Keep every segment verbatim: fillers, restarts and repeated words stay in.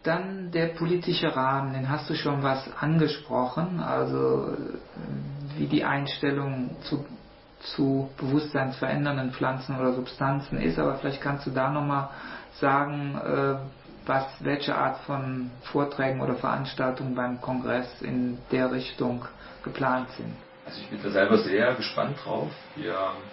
dann der politische Rahmen, den hast du schon was angesprochen, also wie die Einstellung zu, zu bewusstseinsverändernden Pflanzen oder Substanzen ist, aber vielleicht kannst du da nochmal sagen, was, welche Art von Vorträgen oder Veranstaltungen beim Kongress in der Richtung geplant sind. Also ich bin da selber sehr gespannt drauf. Wir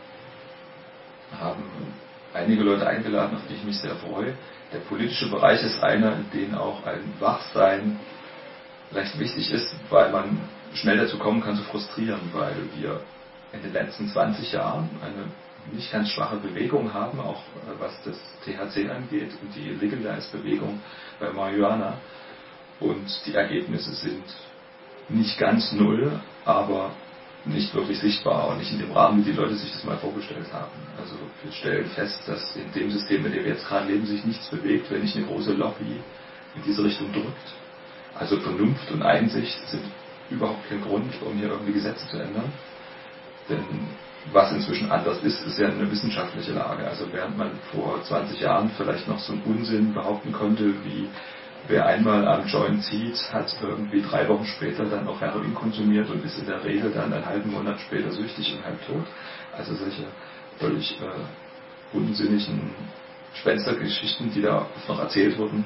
haben einige Leute eingeladen, auf die ich mich sehr freue. Der politische Bereich ist einer, in dem auch ein Wachsein recht wichtig ist, weil man schnell dazu kommen kann zu frustrieren, weil wir in den letzten zwanzig Jahren eine nicht ganz schwache Bewegung haben, auch was das T H C angeht und die Legalize-Bewegung bei Marihuana. Und die Ergebnisse sind nicht ganz null, aber nicht wirklich sichtbar und nicht in dem Rahmen, wie die Leute sich das mal vorgestellt haben. Also wir stellen fest, dass in dem System, in dem wir jetzt gerade leben, sich nichts bewegt, wenn nicht eine große Lobby in diese Richtung drückt. Also Vernunft und Einsicht sind überhaupt kein Grund, um hier irgendwie Gesetze zu ändern. Denn was inzwischen anders ist, ist ja eine wissenschaftliche Lage. Also während man vor zwanzig Jahren vielleicht noch so einen Unsinn behaupten konnte, wie wer einmal am Joint zieht, hat irgendwie drei Wochen später dann auch Heroin konsumiert und ist in der Regel dann einen halben Monat später süchtig und halb tot. Also solche völlig äh, unsinnigen Gespenstergeschichten, die da noch erzählt wurden,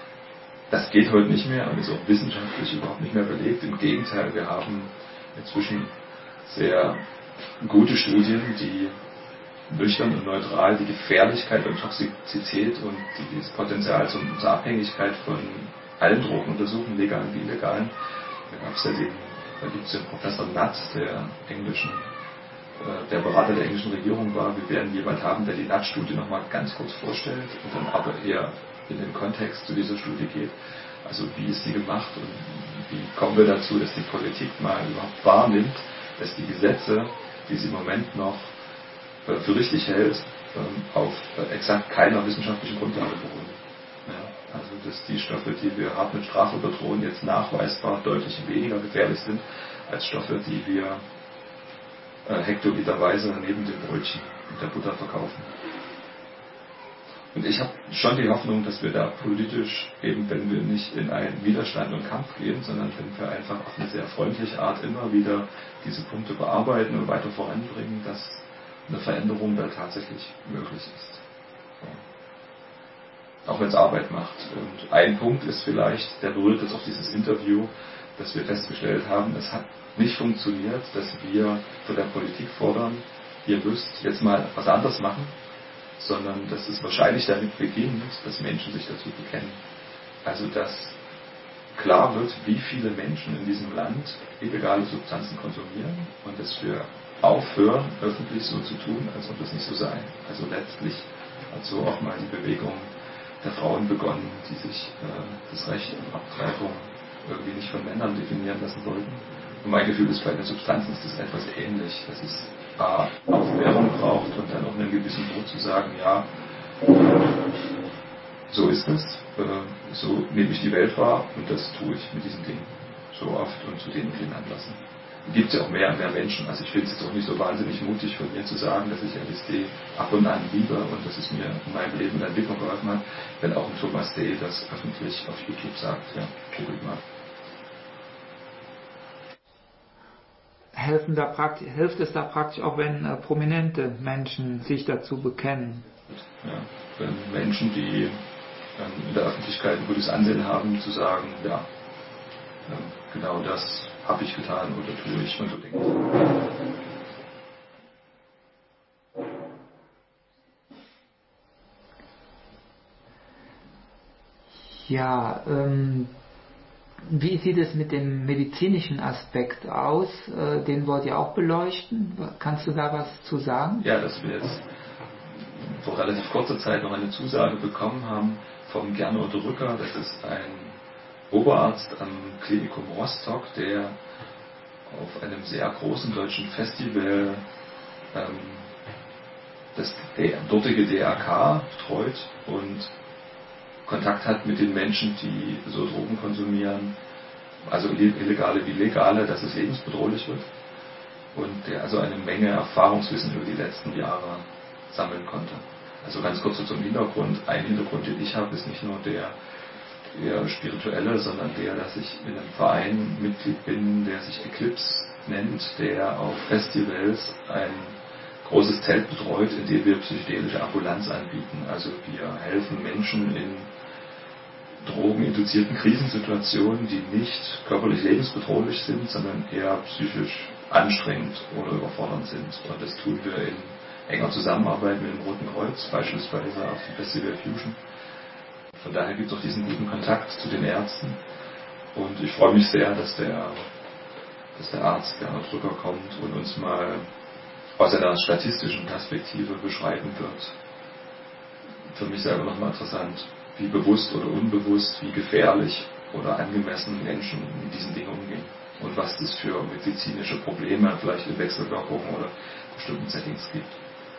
das geht heute nicht mehr und ist auch wissenschaftlich überhaupt nicht mehr belegt. Im Gegenteil, wir haben inzwischen sehr gute Studien, die nüchtern und neutral die Gefährlichkeit und Toxizität und das Potenzial zur Abhängigkeit von allen Drogen untersuchen, legalen wie illegalen. Da gab es ja den, da gibt es den Professor Nutt, der englischen, äh, der Berater der englischen Regierung war. Wir werden jemand haben, der die Nutt-Studie nochmal ganz kurz vorstellt und dann aber eher in den Kontext zu dieser Studie geht. Also wie ist die gemacht und wie kommen wir dazu, dass die Politik mal überhaupt wahrnimmt, dass die Gesetze, die sie im Moment noch für richtig hält, auf exakt keiner wissenschaftlichen Grundlage beruhen. Ja, also dass die Stoffe, die wir hart mit Strafe bedrohen, jetzt nachweisbar deutlich weniger gefährlich sind als Stoffe, die wir äh, hektoliterweise neben dem Brötchen und der Butter verkaufen. Und ich habe schon die Hoffnung, dass wir da politisch, eben wenn wir nicht in einen Widerstand und Kampf gehen, sondern wenn wir einfach auf eine sehr freundliche Art immer wieder diese Punkte bearbeiten und weiter voranbringen, dass eine Veränderung da tatsächlich möglich ist. So. Auch wenn es Arbeit macht. Und ein Punkt ist vielleicht, der berührt jetzt auch dieses Interview, dass wir festgestellt haben, es hat nicht funktioniert, dass wir von der Politik fordern, ihr müsst jetzt mal was anderes machen, sondern dass es wahrscheinlich damit beginnt, dass Menschen sich dazu bekennen. Also dass klar wird, wie viele Menschen in diesem Land illegale Substanzen konsumieren und dass wir aufhören, öffentlich so zu tun, als ob das nicht so sei. Also letztlich hat so auch mal die Bewegung der Frauen begonnen, die sich äh, das Recht auf Abtreibung irgendwie nicht von Männern definieren lassen wollten. Und mein Gefühl ist, bei den Substanzen ist das etwas ähnlich, dass es A, Aufklärung braucht und dann auch einen gewissen Mut zu sagen, ja, so ist es, äh, so nehme ich die Welt wahr und das tue ich mit diesen Dingen so oft und zu den und den Anlassen. Gibt es ja auch mehr und mehr Menschen. Also ich finde es jetzt auch nicht so wahnsinnig mutig von mir zu sagen, dass ich L S D ab und an liebe und dass es mir in meinem Leben in der Entwicklung geholfen hat, wenn auch ein Thomas Day das öffentlich auf YouTube sagt. Ja, googelt mal. Helfen da praktisch, hilft es da praktisch auch, wenn äh, prominente Menschen sich dazu bekennen? Ja, wenn Menschen, die ähm, in der Öffentlichkeit ein gutes Ansehen haben, zu sagen, ja, ähm, genau das habe ich getan oder tue ich unbedingt. Ja, ähm, wie sieht es mit dem medizinischen Aspekt aus? Äh, den wollt ihr auch beleuchten? Kannst du da was zu sagen? Ja, dass wir jetzt vor relativ kurzer Zeit noch eine Zusage bekommen haben vom Gernot Rücker, das ist ein Oberarzt am Klinikum Rostock, der auf einem sehr großen deutschen Festival ähm, das dortige D R K betreut und Kontakt hat mit den Menschen, die so Drogen konsumieren, also illegale wie legale, dass es lebensbedrohlich wird. Und der also eine Menge Erfahrungswissen über die letzten Jahre sammeln konnte. Also ganz kurz zum Hintergrund. Ein Hintergrund, den ich habe, ist nicht nur der eher spirituelle, sondern der, dass ich in einem Verein Mitglied bin, der sich Eclipse nennt, der auf Festivals ein großes Zelt betreut, in dem wir psychedelische Ambulanz anbieten. Also wir helfen Menschen in drogeninduzierten Krisensituationen, die nicht körperlich lebensbedrohlich sind, sondern eher psychisch anstrengend oder überfordernd sind. Und das tun wir in enger Zusammenarbeit mit dem Roten Kreuz, beispielsweise auf dem Festival Fusion. Von daher gibt es auch diesen guten Kontakt zu den Ärzten. Und ich freue mich sehr, dass der, dass der Arzt Bernhard Drücker kommt und uns mal aus einer statistischen Perspektive beschreiben wird. Für mich selber nochmal interessant, wie bewusst oder unbewusst, wie gefährlich oder angemessen Menschen mit diesen Dingen umgehen. Und was es für medizinische Probleme vielleicht in Wechselwirkungen oder bestimmten Settings gibt.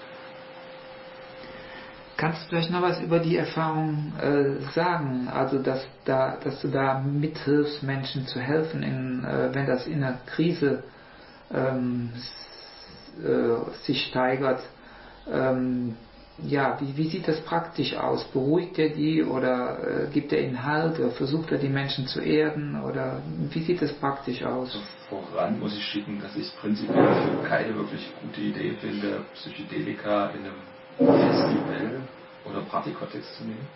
Kannst du vielleicht noch was über die Erfahrung äh, sagen? Also, dass, da, dass du da mithilfst, Menschen zu helfen, in, äh, wenn das in einer Krise ähm, s- äh, sich steigert. Ähm, ja, wie, wie sieht das praktisch aus? Beruhigt er die oder äh, gibt er ihnen Halt oder versucht er die Menschen zu erden? Oder wie sieht das praktisch aus? Voran muss ich schicken, dass ich es prinzipiell für keine wirklich gute Idee finde, Psychedelika in einem Festival oder Partykontext zu nehmen.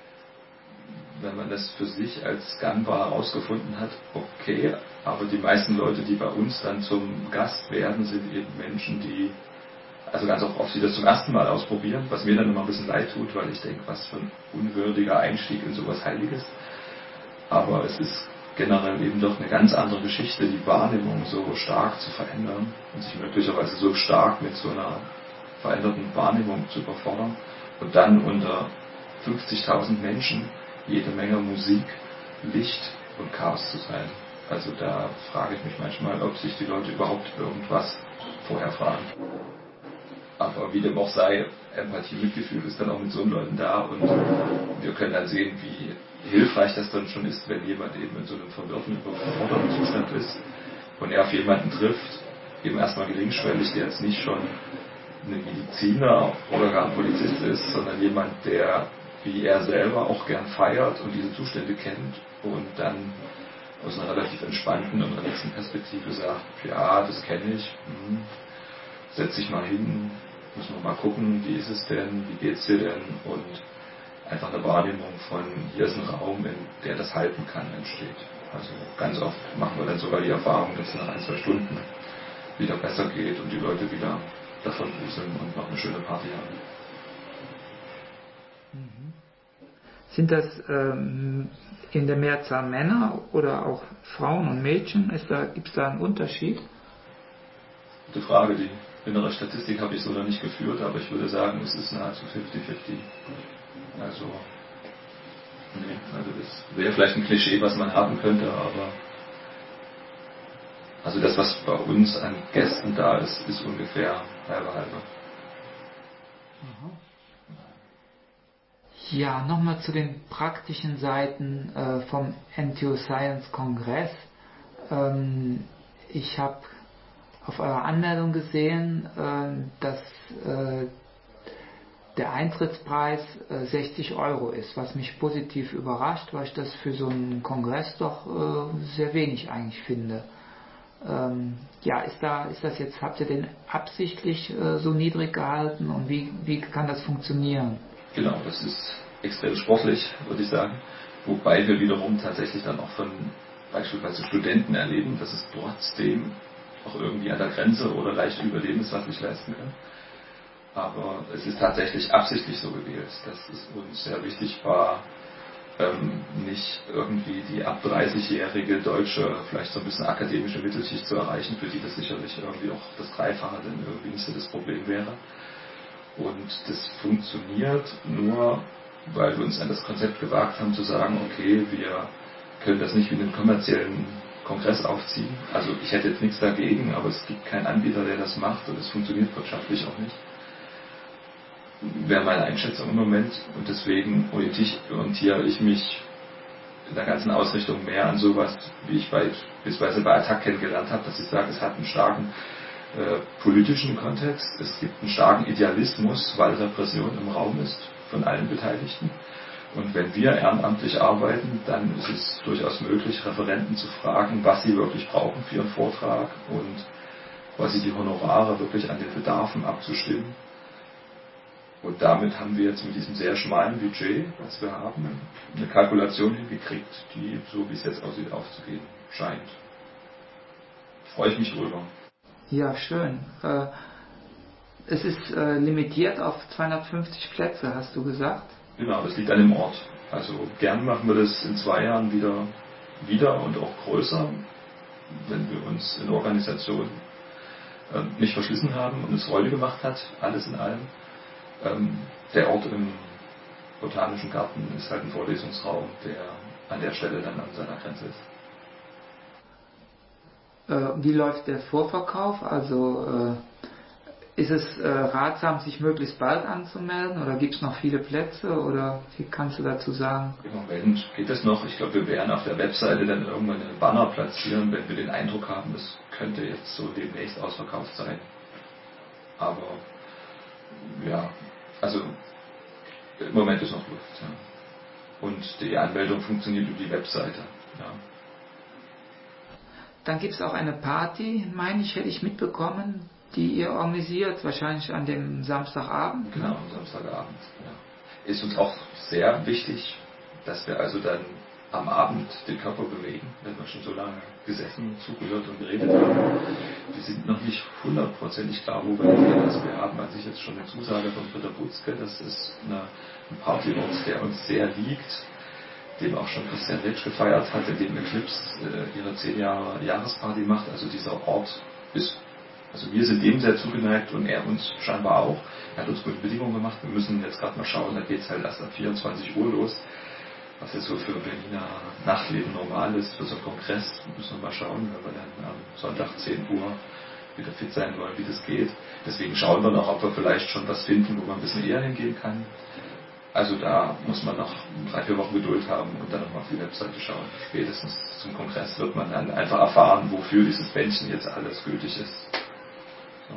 Wenn man das für sich als gangbar herausgefunden hat, okay, aber die meisten Leute, die bei uns dann zum Gast werden, sind eben Menschen, die also ganz oft die das zum ersten Mal ausprobieren, was mir dann immer ein bisschen leid tut, weil ich denke, was für ein unwürdiger Einstieg in sowas Heiliges. Aber es ist generell eben doch eine ganz andere Geschichte, die Wahrnehmung so stark zu verändern und sich möglicherweise so stark mit so einer veränderten Wahrnehmung zu überfordern und dann unter fünfzigtausend Menschen jede Menge Musik, Licht und Chaos zu sein. Also da frage ich mich manchmal, ob sich die Leute überhaupt irgendwas vorher fragen. Aber wie dem auch sei, Empathie, Mitgefühl ist dann auch mit so Leuten da und wir können dann sehen, wie hilfreich das dann schon ist, wenn jemand eben in so einem verwirrten, überforderten Zustand ist und er auf jemanden trifft, eben erstmal geringschwellig, der jetzt nicht schon ein Mediziner oder gar ein Polizist ist, sondern jemand, der wie er selber auch gern feiert und diese Zustände kennt und dann aus einer relativ entspannten und relaxten Perspektive sagt, ja, das kenne ich, hm, setz dich mal hin, müssen wir mal gucken, wie ist es denn, wie geht's dir denn und einfach eine Wahrnehmung von, hier ist ein Raum, in der das halten kann, entsteht. Also ganz oft machen wir dann sogar die Erfahrung, dass es nach ein, zwei Stunden wieder besser geht und die Leute wieder davon wuseln und noch eine schöne Party haben. Sind das ähm, in der Mehrzahl Männer oder auch Frauen und Mädchen? Da, gibt es da einen Unterschied? Gute Frage, die innere Statistik habe ich so noch nicht geführt, aber ich würde sagen, es ist nahezu fünfzig fünfzig. Also, nee, also das wäre vielleicht ein Klischee, was man haben könnte, aber also das, was bei uns an Gästen da ist, ist ungefähr halbe halbe. Ja, nochmal zu den praktischen Seiten äh, vom N T O Science Kongress. Ähm, ich habe auf eurer Anmeldung gesehen, äh, dass äh, der Eintrittspreis äh, sechzig Euro ist, was mich positiv überrascht, weil ich das für so einen Kongress doch äh, sehr wenig eigentlich finde. Ähm, ja, ist da, ist das jetzt, habt ihr den absichtlich äh, so niedrig gehalten und wie, wie kann das funktionieren? Genau, das ist extrem sportlich, würde ich sagen. Wobei wir wiederum tatsächlich dann auch von beispielsweise Studenten erleben, dass es trotzdem auch irgendwie an der Grenze oder leicht über lebenswasserlich leisten können. Aber es ist tatsächlich absichtlich so gewählt, dass es uns sehr wichtig war, ähm, nicht irgendwie die ab dreißigjährige deutsche, vielleicht so ein bisschen akademische Mittelschicht zu erreichen, für die das sicherlich irgendwie auch das Dreifache dann irgendwie nicht so das Problem wäre. Und das funktioniert nur, weil wir uns an das Konzept gewagt haben, zu sagen, okay, wir können das nicht wie einen kommerziellen Kongress aufziehen. Also ich hätte jetzt nichts dagegen, aber es gibt keinen Anbieter, der das macht und es funktioniert wirtschaftlich auch nicht. Wäre meine Einschätzung im Moment und deswegen orientiere ich mich in der ganzen Ausrichtung mehr an sowas, wie ich beispielsweise bei Attac kennengelernt habe, dass ich sage, es hat einen starken äh, politischen Kontext, es gibt einen starken Idealismus, weil Repression im Raum ist von allen Beteiligten Und wenn wir ehrenamtlich arbeiten, dann ist es durchaus möglich, Referenten zu fragen, was sie wirklich brauchen für ihren Vortrag und quasi die Honorare wirklich an den Bedarfen abzustimmen. Und damit haben wir jetzt mit diesem sehr schmalen Budget, was wir haben, eine Kalkulation hingekriegt, die, so wie es jetzt aussieht, aufzugehen scheint. Freue ich mich drüber. Ja, schön. Äh, es ist äh, limitiert auf zweihundertfünfzig Plätze, hast du gesagt? Genau, das liegt an dem Ort. Also gern machen wir das in zwei Jahren wieder, wieder und auch größer, wenn wir uns in der Organisation äh, nicht verschlissen haben und es Freude gemacht hat, alles in allem. Ähm, der Ort im Botanischen Garten ist halt ein Vorlesungsraum, der an der Stelle dann an seiner Grenze ist. Äh, wie läuft der Vorverkauf? Also äh, ist es äh, ratsam, sich möglichst bald anzumelden oder gibt es noch viele Plätze oder wie kannst du dazu sagen? Im Moment geht es noch. Ich glaube, wir werden auf der Webseite dann irgendwann einen Banner platzieren, wenn wir den Eindruck haben, es könnte jetzt so demnächst ausverkauft sein. Aber ja, also im Moment ist noch Luft. Ja. Und die Anmeldung funktioniert über die Webseite. Ja. Dann gibt es auch eine Party, meine ich, hätte ich mitbekommen, die ihr organisiert, wahrscheinlich an dem Samstagabend. Genau, am Samstagabend. Ja. Ist uns auch sehr wichtig, dass wir also dann am Abend den Körper bewegen, wenn wir schon so lange gesessen, zugehört und geredet haben. Wir sind noch nicht hundertprozentig klar, wo wir hingehen. Also wir haben an sich jetzt schon eine Zusage von Britta Butzke, das ist eine, ein Partyort, der uns sehr liegt, dem auch schon Christian Ritsch gefeiert hatte, dem Eclipse äh, ihre zehn Jahre Jahresparty macht. Also dieser Ort ist, also wir sind dem sehr zugeneigt und er uns scheinbar auch. Er hat uns gute Bedingungen gemacht. Wir müssen jetzt gerade mal schauen, da geht es halt erst ab vierundzwanzig Uhr los. Was jetzt so für Berliner Nachtleben normal ist, für so einen Kongress, müssen wir mal schauen, wenn wir dann am Sonntag zehn Uhr wieder fit sein wollen, wie das geht. Deswegen schauen wir noch, ob wir vielleicht schon was finden, wo man ein bisschen eher hingehen kann. Also da muss man noch drei, vier Wochen Geduld haben und dann nochmal auf die Webseite schauen. Spätestens zum Kongress wird man dann einfach erfahren, wofür dieses Bändchen jetzt alles gültig ist. So.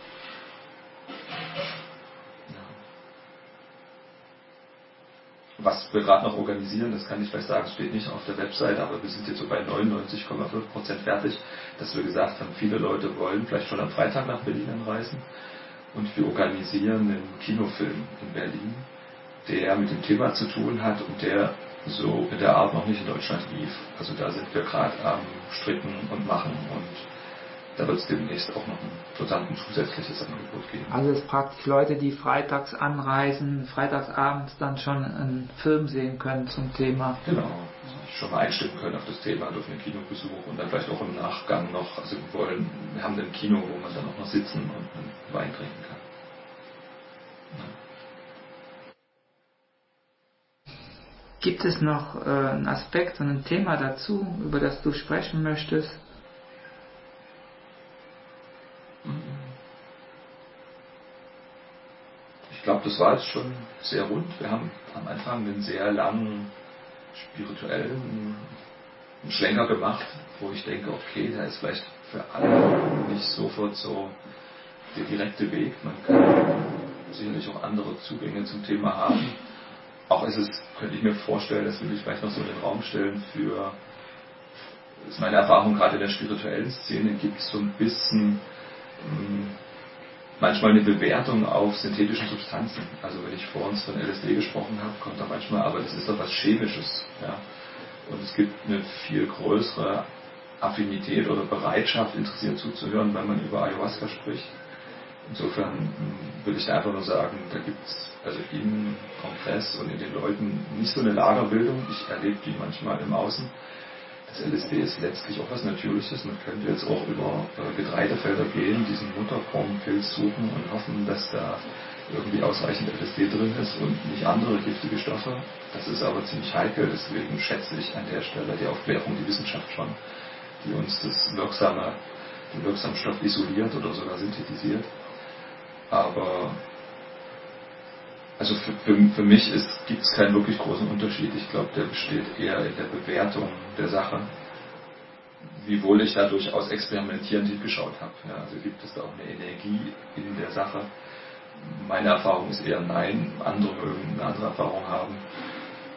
Was wir gerade noch organisieren, das kann ich vielleicht sagen, steht nicht auf der Webseite, aber wir sind jetzt so bei neunundneunzig Komma fünf Prozent fertig, dass wir gesagt haben, viele Leute wollen vielleicht schon am Freitag nach Berlin anreisen und wir organisieren einen Kinofilm in Berlin, der mit dem Thema zu tun hat und der so in der Art noch nicht in Deutschland lief. Also da sind wir gerade am Stricken und Machen und da wird es demnächst auch noch ein total ein zusätzliches Angebot geben. Also es praktisch Leute, die freitags anreisen, freitagsabends dann schon einen Film sehen können zum Thema. Genau, also schon mal einstimmen können auf das Thema durch einen Kinobesuch und dann vielleicht auch im Nachgang noch, also wir wollen, wir haben ein Kino, wo man dann auch noch sitzen und einen Wein trinken kann. Ja. Gibt es noch äh, einen Aspekt und ein Thema dazu, über das du sprechen möchtest? Ich glaube, das war jetzt schon sehr rund. Wir haben am Anfang einen sehr langen spirituellen Schlenker gemacht, wo ich denke, okay, da ist vielleicht für alle nicht sofort so der direkte Weg. Man kann sicherlich auch andere Zugänge zum Thema haben. Auch ist es, könnte ich mir vorstellen, das würde ich vielleicht noch so in den Raum stellen für, das ist meine Erfahrung, gerade in der spirituellen Szene gibt es so ein bisschen mh, manchmal eine Bewertung auf synthetischen Substanzen. Also wenn ich vor uns von L S D gesprochen habe, kommt da manchmal, aber das ist doch was Chemisches. Ja? Und es gibt eine viel größere Affinität oder Bereitschaft, interessiert zuzuhören, wenn man über Ayahuasca spricht. Insofern würde ich da einfach nur sagen, da gibt es also im Kongress und in den Leuten nicht so eine Lagerbildung. Ich erlebe die manchmal im Außen. Das L S D ist letztlich auch was Natürliches. Man könnte jetzt auch über Getreidefelder gehen, diesen Mutterkornpilz suchen und hoffen, dass da irgendwie ausreichend L S D drin ist und nicht andere giftige Stoffe. Das ist aber ziemlich heikel, deswegen schätze ich an der Stelle die Aufklärung, die Wissenschaft schon, die uns das wirksame, den wirksamen Stoff isoliert oder sogar synthetisiert. Aber also für, für, für mich gibt es keinen wirklich großen Unterschied. Ich glaube, der besteht eher in der Bewertung der Sache, wiewohl ich da durchaus experimentierend hingeschaut habe. Ja, also gibt es da auch eine Energie in der Sache. Meine Erfahrung ist eher nein, andere mögen eine andere Erfahrung haben.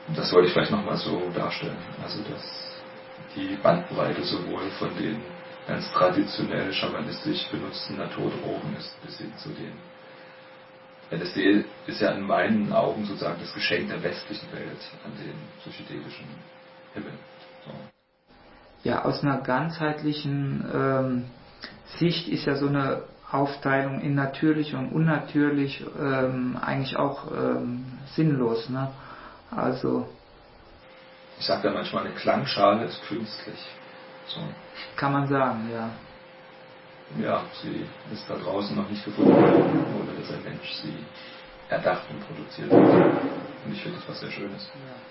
Das wollte ich vielleicht nochmal so darstellen. Also dass die Bandbreite sowohl von den ganz traditionell schamanistisch benutzten Naturdrogen ist bis hin zu den L S D ist ja in meinen Augen sozusagen das Geschenk der westlichen Welt an den psychedelischen Himmel. So. Ja, aus einer ganzheitlichen ähm, Sicht ist ja so eine Aufteilung in natürlich und unnatürlich ähm, eigentlich auch ähm, sinnlos. Ne? Also ich sage ja manchmal, eine Klangschale ist künstlich. So. Kann man sagen, ja. Ja, sie ist da draußen noch nicht gefunden worden, ohne dass ein Mensch sie erdacht und produziert hat. Und ich finde das was sehr Schönes.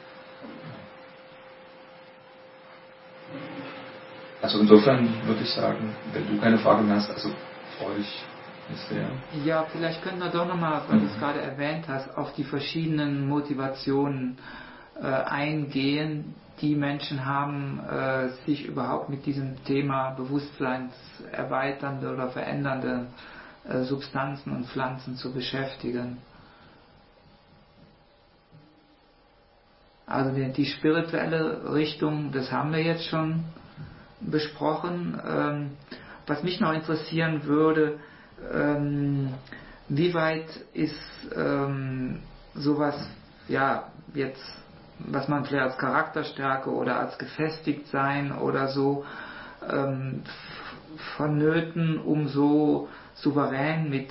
Also insofern würde ich sagen, wenn du keine Fragen hast, also freue ich mich sehr. Ja, vielleicht können wir doch nochmal, weil du es gerade erwähnt hast, auf die verschiedenen Motivationen äh, eingehen, die Menschen haben, äh, sich überhaupt mit diesem Thema bewusstseinserweiternde oder verändernde äh, Substanzen und Pflanzen zu beschäftigen. Also die, die spirituelle Richtung, das haben wir jetzt schon besprochen. Ähm, was mich noch interessieren würde, ähm, wie weit ist ähm, sowas, ja, jetzt, was man vielleicht als Charakterstärke oder als gefestigt sein oder so ähm, vonnöten, um so souverän mit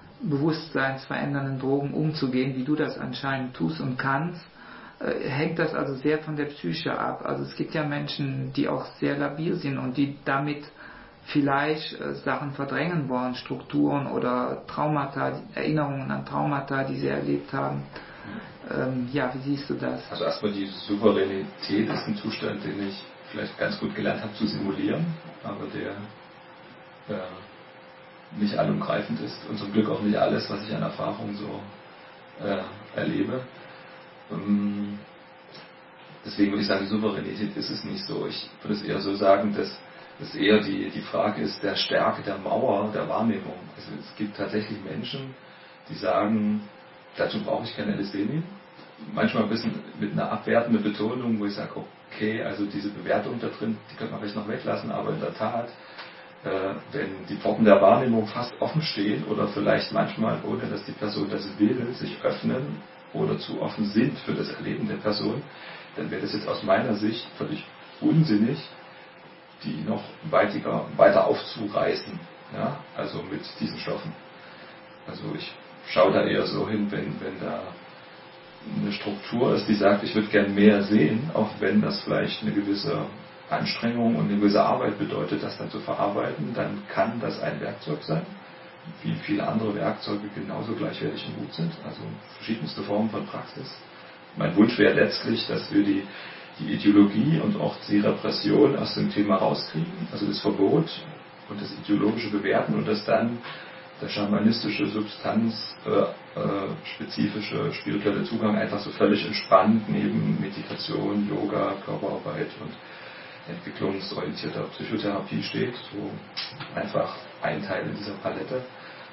bewusstseinsverändernden Drogen umzugehen, wie du das anscheinend tust und kannst, äh, hängt das also sehr von der Psyche ab. Also es gibt ja Menschen, die auch sehr labil sind und die damit vielleicht äh, Sachen verdrängen wollen, Strukturen oder Traumata, Erinnerungen an Traumata, die sie erlebt haben. Ähm, ja, wie siehst du das? Also erstmal die Souveränität ist ein Zustand, den ich vielleicht ganz gut gelernt habe zu simulieren, aber der äh, nicht allumgreifend ist und zum Glück auch nicht alles, was ich an Erfahrung so äh, erlebe. Ähm, deswegen würde ich sagen, die Souveränität ist es nicht so. Ich würde es eher so sagen, dass es eher die, die Frage ist der Stärke der Mauer der Wahrnehmung. Also es gibt tatsächlich Menschen, die sagen, dazu brauche ich kein L S D nehmen. Manchmal ein bisschen mit einer abwertenden Betonung, wo ich sage, okay, also diese Bewertung da drin, die könnte man vielleicht noch weglassen, aber in der Tat, äh, wenn die Pforten der Wahrnehmung fast offen stehen oder vielleicht manchmal, ohne dass die Person das will, sich öffnen oder zu offen sind für das Erleben der Person, dann wäre das jetzt aus meiner Sicht völlig unsinnig, die noch weitiger, weiter aufzureißen, ja, also mit diesen Stoffen. Also ich schaue da eher so hin, wenn, wenn da eine Struktur ist, die sagt, ich würde gern mehr sehen, auch wenn das vielleicht eine gewisse Anstrengung und eine gewisse Arbeit bedeutet, das dann zu verarbeiten, dann kann das ein Werkzeug sein, wie viele andere Werkzeuge genauso gleichwertig und gut sind, also verschiedenste Formen von Praxis. Mein Wunsch wäre letztlich, dass wir die, die Ideologie und auch die Repression aus dem Thema rauskriegen, also das Verbot und das ideologische Bewerten und das dann der schamanistische, substanzspezifische, äh, spirituelle Zugang einfach so völlig entspannt neben Meditation, Yoga, Körperarbeit und entwicklungsorientierter Psychotherapie steht, so einfach ein Teil in dieser Palette.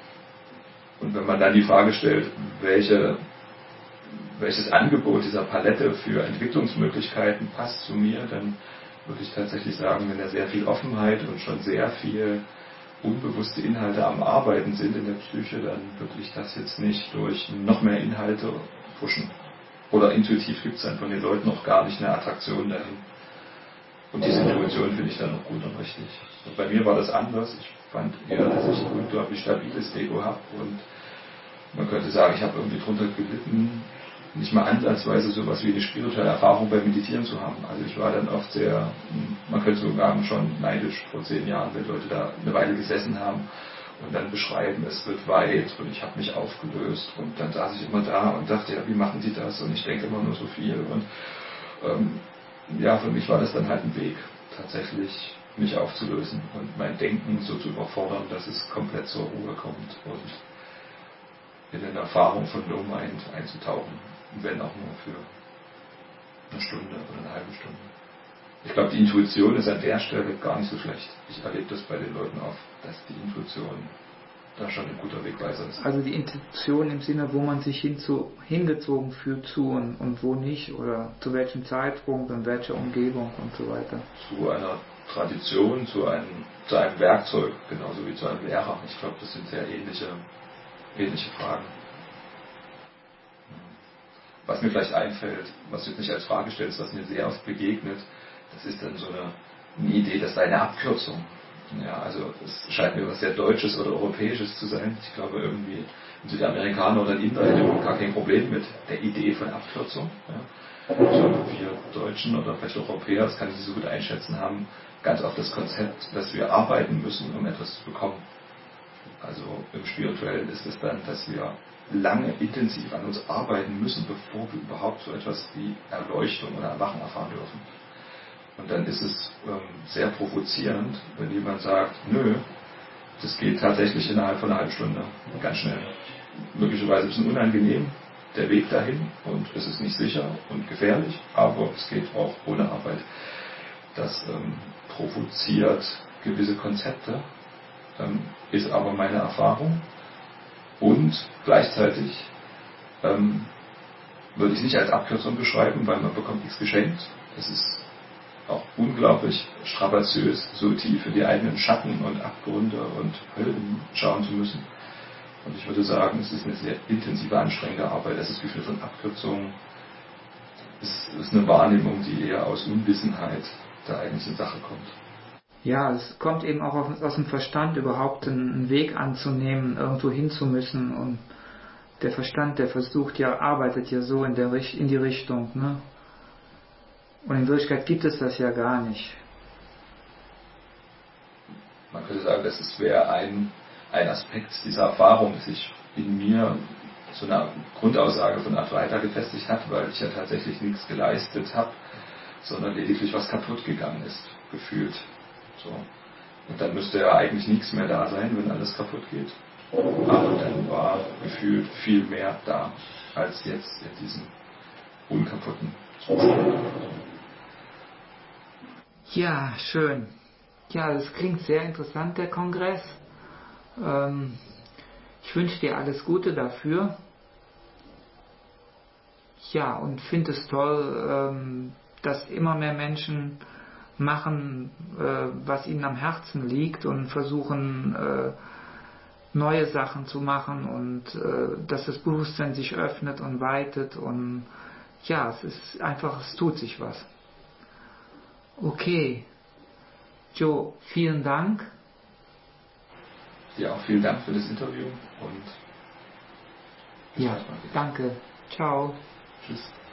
Und wenn man dann die Frage stellt, welche, welches Angebot dieser Palette für Entwicklungsmöglichkeiten passt zu mir, dann würde ich tatsächlich sagen, wenn da sehr viel Offenheit und schon sehr viel unbewusste Inhalte am Arbeiten sind in der Psyche, dann würde ich das jetzt nicht durch noch mehr Inhalte pushen. Oder intuitiv gibt es dann von den Leuten noch gar nicht eine Attraktion dahin. Und diese Intuition finde ich dann noch gut und richtig. Und bei mir war das anders. Ich fand eher, dass ich ein unglaublich stabiles Ego habe und man könnte sagen, ich habe irgendwie drunter gelitten, nicht mal ansatzweise sowas wie eine spirituelle Erfahrung beim Meditieren zu haben. Also ich war dann oft sehr, man könnte sogar schon neidisch vor zehn Jahren, wenn Leute da eine Weile gesessen haben und dann beschreiben, es wird weit und ich habe mich aufgelöst und dann saß ich immer da und dachte, ja, wie machen die das? Und ich denke immer nur so viel und ähm, ja, für mich war das dann halt ein Weg, tatsächlich mich aufzulösen und mein Denken so zu überfordern, dass es komplett zur Ruhe kommt und in eine Erfahrung von No Mind einzutauchen, wenn auch nur für eine Stunde oder eine halbe Stunde. Ich glaube, die Intuition ist an der Stelle gar nicht so schlecht. Ich erlebe das bei den Leuten oft, dass die Intuition da schon ein guter Wegweiser ist. Also die Intuition im Sinne, wo man sich hinzu, hingezogen fühlt zu und, und wo nicht, oder zu welchem Zeitpunkt und welcher Umgebung und so weiter. Zu einer Tradition, zu einem, zu einem Werkzeug, genauso wie zu einem Lehrer. Ich glaube, das sind sehr ähnliche, ähnliche Fragen. Was mir vielleicht einfällt, was du jetzt nicht als Frage stellst, was mir sehr oft begegnet, das ist dann so eine, eine Idee, das sei eine Abkürzung. Ja, also es scheint mir was sehr Deutsches oder Europäisches zu sein. Ich glaube irgendwie ein Südamerikaner oder ein Inder hätten gar kein Problem mit der Idee von Abkürzung. Ja. Ich glaube, wir Deutschen oder vielleicht auch Europäer, das kann ich nicht so gut einschätzen, haben ganz oft das Konzept, dass wir arbeiten müssen, um etwas zu bekommen. Also im Spirituellen ist es dann, dass wir lange intensiv an uns arbeiten müssen, bevor wir überhaupt so etwas wie Erleuchtung oder Erwachen erfahren dürfen. Und dann ist es ähm, sehr provozierend, wenn jemand sagt, nö, das geht tatsächlich innerhalb von einer halben Stunde, ganz schnell. Möglicherweise ein bisschen unangenehm, der Weg dahin, und es ist nicht sicher und gefährlich, aber es geht auch ohne Arbeit. Das ähm, provoziert gewisse Konzepte, ähm, ist aber meine Erfahrung. Und gleichzeitig ähm, würde ich es nicht als Abkürzung beschreiben, weil man bekommt nichts geschenkt. Es ist auch unglaublich strapaziös, so tief in die eigenen Schatten und Abgründe und Höllen schauen zu müssen. Und ich würde sagen, es ist eine sehr intensive, anstrengende Arbeit. Das Gefühl von Abkürzung ist, ist eine Wahrnehmung, die eher aus Unwissenheit der eigentlichen Sache kommt. Ja, es kommt eben auch aus dem Verstand, überhaupt einen Weg anzunehmen, irgendwo hin zu müssen. Und der Verstand, der versucht ja, arbeitet ja so in, der, in die Richtung. Ne? Und in Wirklichkeit gibt es das ja gar nicht. Man könnte sagen, das wäre ein, ein Aspekt dieser Erfahrung, dass sich in mir so eine Grundaussage von Advaita gefestigt hat, weil ich ja tatsächlich nichts geleistet habe, sondern lediglich was kaputt gegangen ist, gefühlt. So. Und dann müsste ja eigentlich nichts mehr da sein, wenn alles kaputt geht. Aber dann war gefühlt viel mehr da, als jetzt in diesem unkaputten Zustand. Ja, schön. Ja, das klingt sehr interessant, der Kongress. Ähm, ich wünsche dir alles Gute dafür. Ja, und finde es toll, ähm, dass immer mehr Menschen machen, äh, was ihnen am Herzen liegt und versuchen, äh, neue Sachen zu machen und äh, dass das Bewusstsein sich öffnet und weitet und ja, es ist einfach, es tut sich was. Okay. Joe, vielen Dank. Ja, auch vielen Dank für das Interview und ja, danke. Ciao. Tschüss.